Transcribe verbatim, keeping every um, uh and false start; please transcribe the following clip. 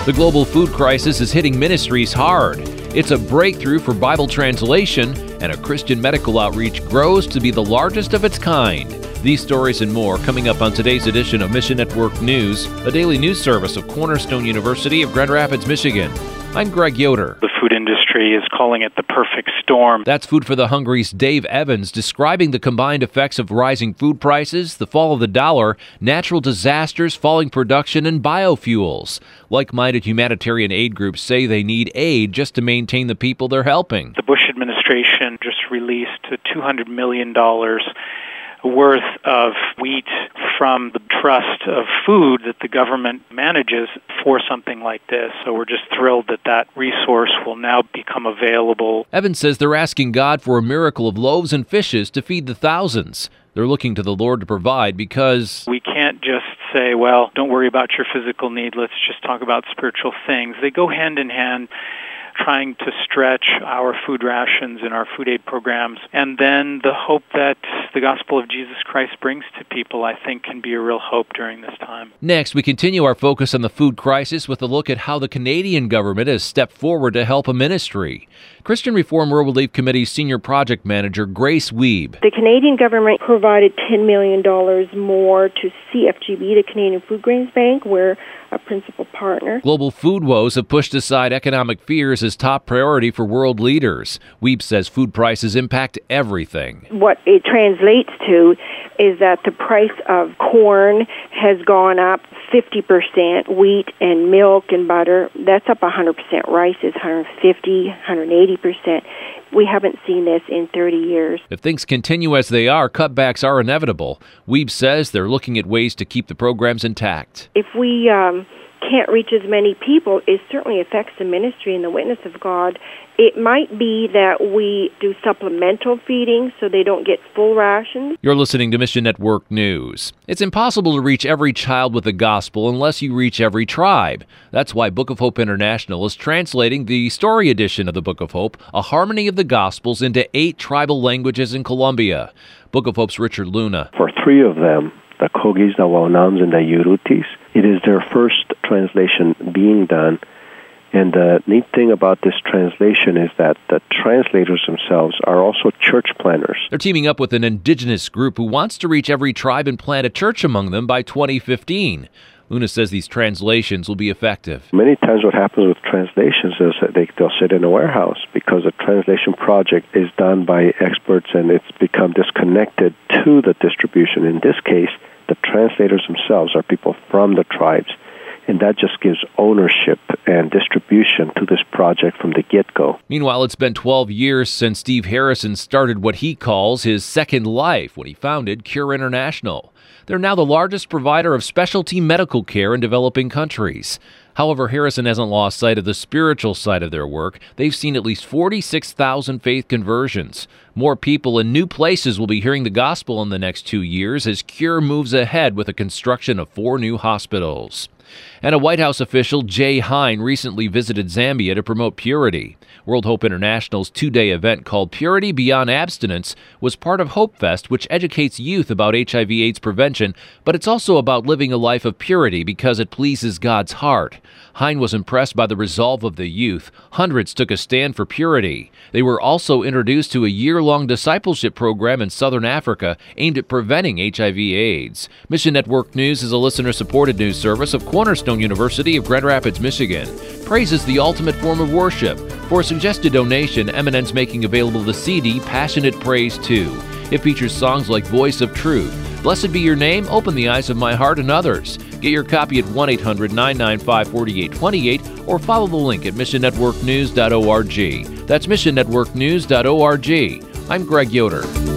The global food crisis is hitting ministries hard. It's a breakthrough for Bible translation, and a Christian medical outreach grows to be the largest of its kind. These stories and more coming up on today's edition of Mission Network News, a daily news service of Cornerstone University of Grand Rapids, Michigan. I'm Greg Yoder. The food industry is calling it the perfect storm. That's Food for the Hungry's Dave Evans describing the combined effects of rising food prices, the fall of the dollar, natural disasters, falling production, and biofuels. Like-minded humanitarian aid groups say they need aid just to maintain the people they're helping. The Bush administration just released two hundred million dollars worth of wheat from the trust of food that the government manages for something like this. So we're just thrilled that that resource will now become available. Evans says they're asking God for a miracle of loaves and fishes to feed the thousands. They're looking to the Lord to provide because we can't just say, well, don't worry about your physical need. Let's just talk about spiritual things. They go hand in hand, trying to stretch our food rations and our food aid programs. And then the hope that the gospel of Jesus Christ brings to people, I think, can be a real hope during this time. Next, we continue our focus on the food crisis with a look at how the Canadian government has stepped forward to help a ministry. Christian Reform World Relief Committee's Senior Project Manager, Grace Wiebe. The Canadian government provided ten million dollars more to C F G B, the Canadian Food Grains Bank. We're a principal partner. Global food woes have pushed aside economic fears as top priority for world leaders. Wiebe says food prices impact everything. What it translates to is that the price of corn has gone up fifty percent, wheat and milk and butter, that's up one hundred percent. Rice is one hundred fifty, one hundred eighty percent. We haven't seen this in thirty years. If things continue as they are, cutbacks are inevitable. Wiebe says they're looking at ways to keep the programs intact. If we um, can't reach as many people, it certainly affects the ministry and the witness of God. It might be that we do supplemental feeding so they don't get full rations. You're listening to Mission Network News. It's impossible to reach every child with the gospel unless you reach every tribe. That's why Book of Hope International is translating the story edition of the Book of Hope, A Harmony of the Gospels, into eight tribal languages in Colombia. Book of Hope's Richard Luna. For three of them, the Kogis, the Waunams, and the Yurutis, it is their first translation being done. And the neat thing about this translation is that the translators themselves are also church planners. They're teaming up with an indigenous group who wants to reach every tribe and plant a church among them by twenty fifteen. Luna says these translations will be effective. Many times what happens with translations is that they, they'll sit in a warehouse because the translation project is done by experts and it's become disconnected to the distribution. In this case, the translators themselves are people from the tribes. And that just gives ownership and distribution to this project from the get-go. Meanwhile, it's been twelve years since Steve Harrison started what he calls his second life when he founded Cure International. They're now the largest provider of specialty medical care in developing countries. However, Harrison hasn't lost sight of the spiritual side of their work. They've seen at least forty-six thousand faith conversions. More people in new places will be hearing the gospel in the next two years as Cure moves ahead with the construction of four new hospitals. And a White House official, Jay Hein, recently visited Zambia to promote purity. World Hope International's two-day event called Purity Beyond Abstinence was part of Hope Fest, which educates youth about H I V AIDS prevention, but it's also about living a life of purity because it pleases God's heart. Hein was impressed by the resolve of the youth. Hundreds took a stand for purity. They were also introduced to a year-long discipleship program in Southern Africa aimed at preventing H I V AIDS. Mission Network News is a listener-supported news service of Cornerstone University of Grand Rapids, Michigan. Praise is the ultimate form of worship. For a suggested donation, M and N's making available the C D Passionate Praise two. It features songs like Voice of Truth, Blessed Be Your Name, Open the Eyes of My Heart, and others. Get your copy at one eight hundred nine nine five four eight two eight or follow the link at mission network news dot org. That's mission network news dot org. I'm Greg Yoder.